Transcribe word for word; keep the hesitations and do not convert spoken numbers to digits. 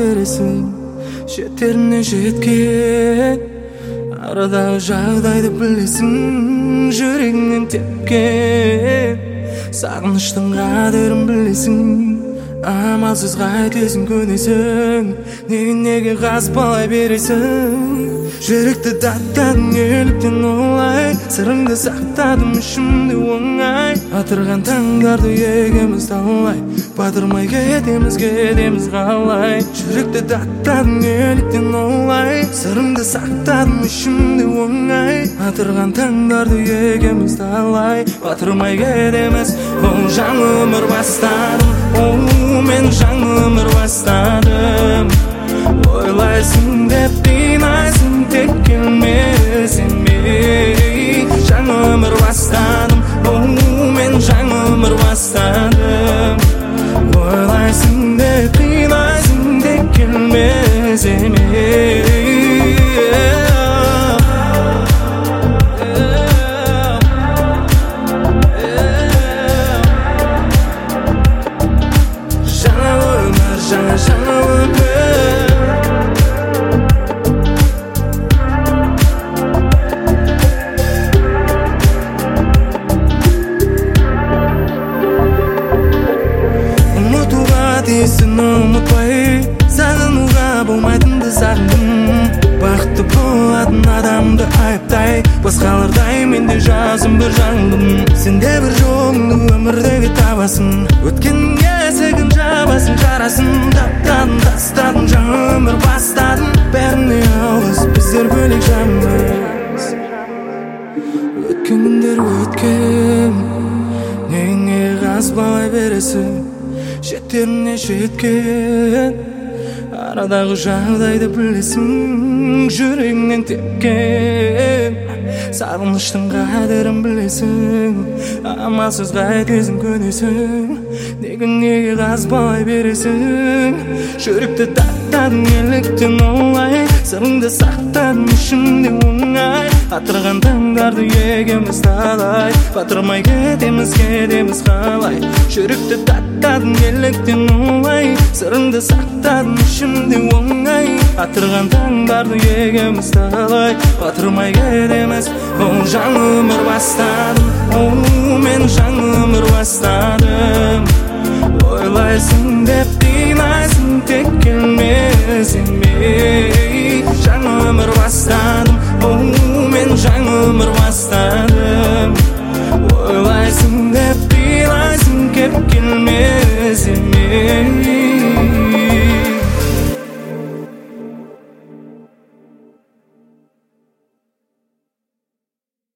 бересің, жетеріне жеткен. Арадағы жағдайды білесің, жүрегіңнен тепкен. Сағыныштың қадірін білесің, амалсыз қайтесің, көнесің. Неге неге қаспалай бересің? Жүректі даттадың неліктен олай, сырыңды сақтадым ішімде оңай. Атырған таңдарды егеміз талай, батырмай кетеміз, кетеміз қалай. Жүректі даттадың неліктен олай, сырыңды сақтадым ішімде оңай. Атырған таңдарды егеміз талай, батырмай кетеміз. Ол жаңа өмір бастадым, о, мен жаңа өмір бастадым. Ойлайсың деп қинайсың, тек келмесем ей. Жаңа өмір бастадым, о, мен жаңа өмір бастадым. Ойлайсың деп қинайсың, тек келмесем ей. Жаңа өмір, жаңа жаңа өмір. Сені ұмытпай, сағынуға болмайтынды сағындым. Бақытты болатын адамды айыптай, басқалардай мен де жазым бір жаңбын. Сенде бір жоғыңды өмірдегі табасын, өткенге сегін жабасын, жарасын. Таптадың, тастадың, жаңа өмір бастадың. Бәріне ауыз, біздер бөлек жанбыз. Өткен күндер өткен, неңе қазбалай бересің, жетеріне жеткен. Арадағы жағдайды білесің, жүрегіңнен тепкен. Сағыныштың қадірін білесің, амалсыз қайтесің, көнесің. Неге неге қазбалай бересің? Жүректі таттадың неліктен олай, сырыңды сақтадың ішімде оңай. Атырған таңдарды егеміз талай, батырмай кетеміз, кетеміз қалай. Жүректі таттадың неліктен олай, сырыңды сақтадың ішімде оңай. Атырған таңдарды егеміз талай, батырмай кетеміз. Ол жаңа өмір бастадым, о, мен жаңа өмір бастадым. Ойлайсың деп қинайсың, тек келмесем ей. Жаңа өмір бастадым, о, мен жаңа өмір бастадым. Ойлайсың деп қинайсың, кеп келмесем.